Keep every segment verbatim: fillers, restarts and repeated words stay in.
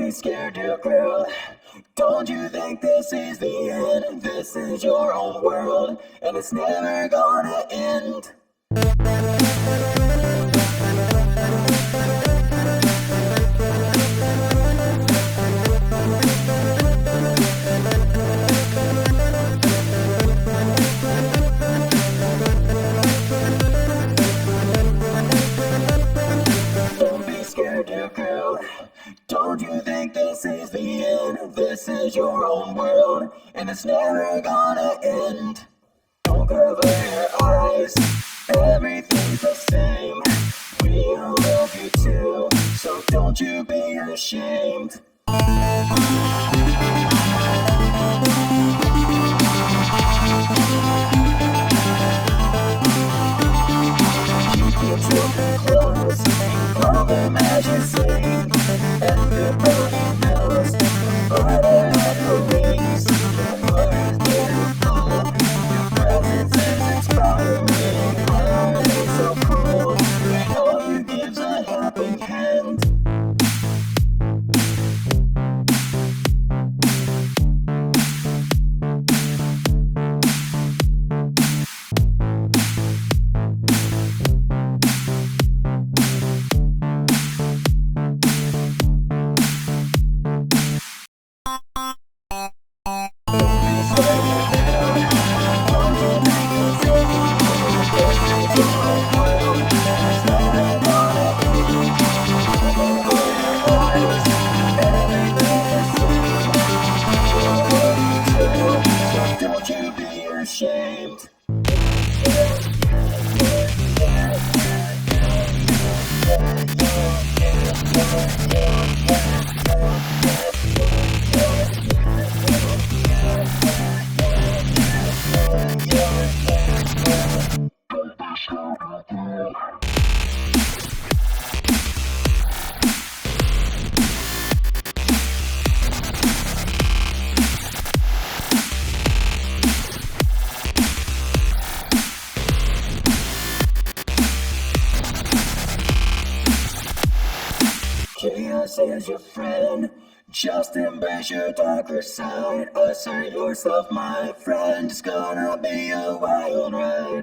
be scared, dear girl. Don't you think this is the end? This is your own world, and it's never gonna end. Don't be scared, dear girl. Don't you think this is the end? This is your own world, and it's never gonna end. Don't cover your eyes, everything's the same. We all love you too, so don't you be ashamed. Keep your children close, call them as you sing, and goodbye bells are their memories. Your heart is beautiful, your presence is inspiring. How it's so cool, and all you give's a helping hand. Don't you be ashamed. Chaos is your friend. Just embrace your darker side. Assert yourself, my friend. It's gonna be a wild ride.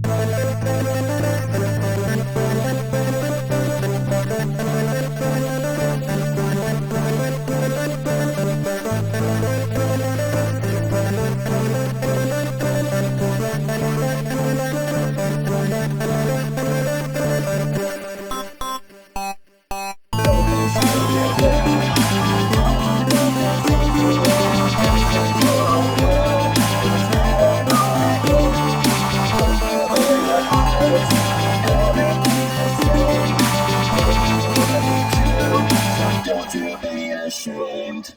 Don't you be ashamed.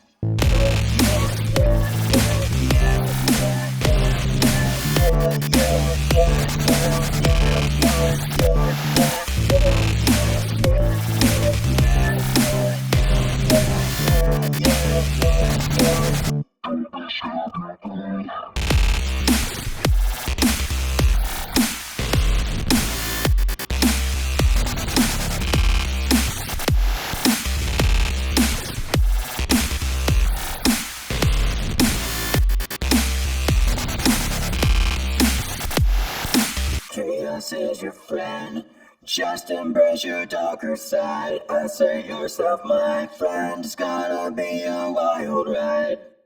Chaos is your friend. Just embrace your darker side. Assert yourself, my friend. It's gonna be a wild ride.